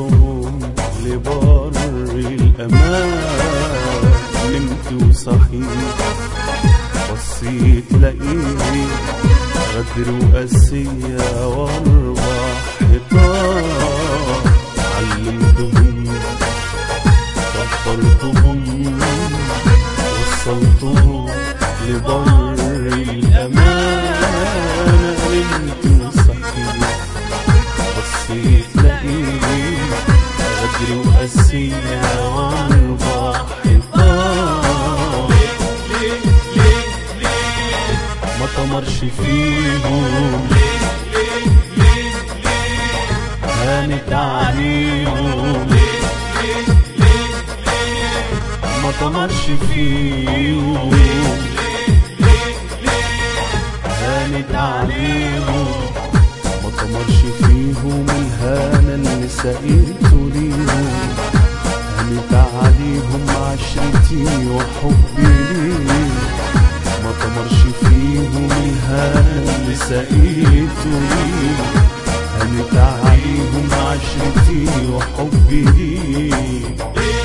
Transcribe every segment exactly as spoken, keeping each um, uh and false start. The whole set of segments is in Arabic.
وصلتهم لبر الأمان. نمت وصحيت بصيت لقيت غدر وقاسية واربع حيطان. علمتهم كبرتهم وصلتهم لبر الأمان. نمت وصحيت بصيت لقيت غدر وقاسية واربع حيطان. ما طمرش فيهم هانت عليهم. ما طمرش فيهم هانت عليهم. ما طمرش فيهم الهانة اللي سقيته ليهم. هانت عليهم عشرتي وحبي ليهم. ما طمرش فيهم الهانة اللي سقيته ليهم. هانت عليهم عشرتي وحبي ليهم.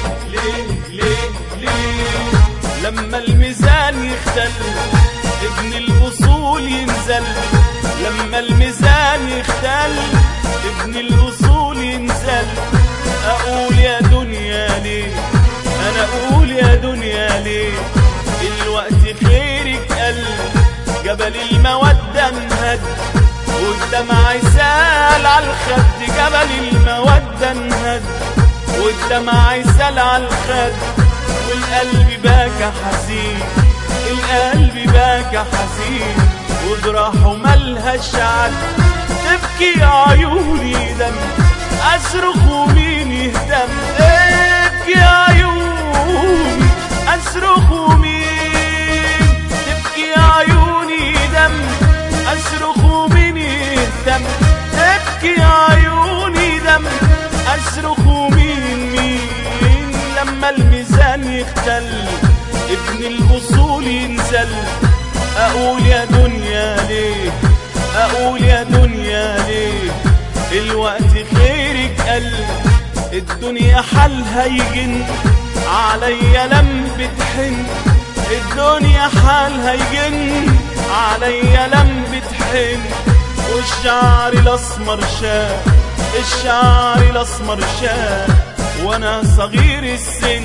لما الميزان يختل ابن الأصول ينزل. لما الميزان يختل ابن الأصول ينزل. أقول يا دنيا ليه، أنا أقول يا دنيا ليه. الوقت خيرك قل جبل المودة انهد والدمع يسال عالخد. جبل المودة انهد والدمع يسال عالخد. والقلب باكى حزين، القلب باكى حزين وجراحه ملهاش عد. تبكي عيوني دم أصرخ ومين يهتم. تبكي عيوني أصرخ ومين. تبكي عيوني دم أصرخ ومين يهتم. تبكي عيوني دم أصرخ ومين مين. لما الميزان يختل ابن الأصول ينزل. أقول يا دنيا ليه، أقول يا دنيا ليه. الوقت خيرك قل الدنيا حالها يجن عليا لم بتحن. الدنيا حالها يجن عليا لم بتحن. والشعر الأسمر شاب، الشعر الأسمر شاب وأنا صغير السن.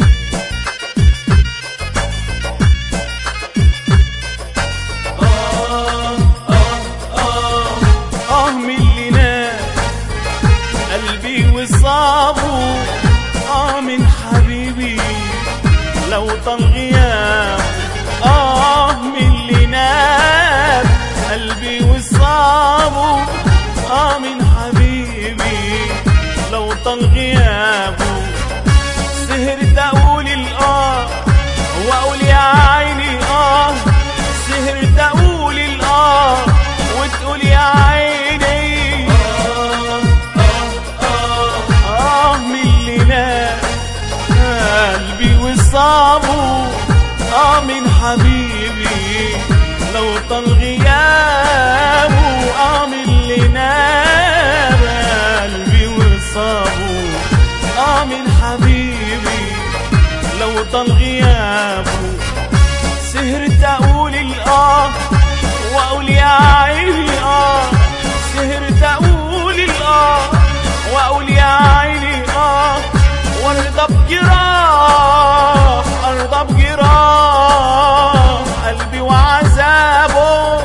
آه آه آه آه من اللي نام قلبي وصابه. آه من حبيبي لو طال غيابه. آه من اللي نام قلبي وصابه. آه من حبيبي لو طال غيابه. سهرت أقول الآه وأقول يا عيني آه. سهرت أقول الآه وتقول يا عيني آه آه آه آه من اللي نام قلبي وصابه. آه من حبيبي لو طال غيابه. آه من اللي نام قلبي وصابه. آه من حبيبي لو طال غيابه. سهرت أقول الآه وأقول يا عيني آه. سهرت أقول الآه وأقول يا عيني آه. وارضى بجراح، أرضى بجراح قلبي وعذابه.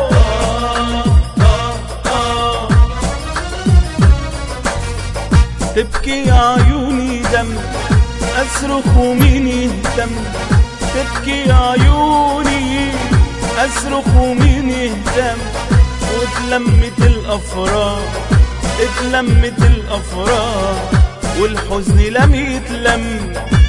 تبكي عيوني دم أصرخ ومين يهتم. تبكي عيوني أصرخ ومين يهتم. واتلمت الأفراح، اتلمت الأفراح والحزن لم يتلم.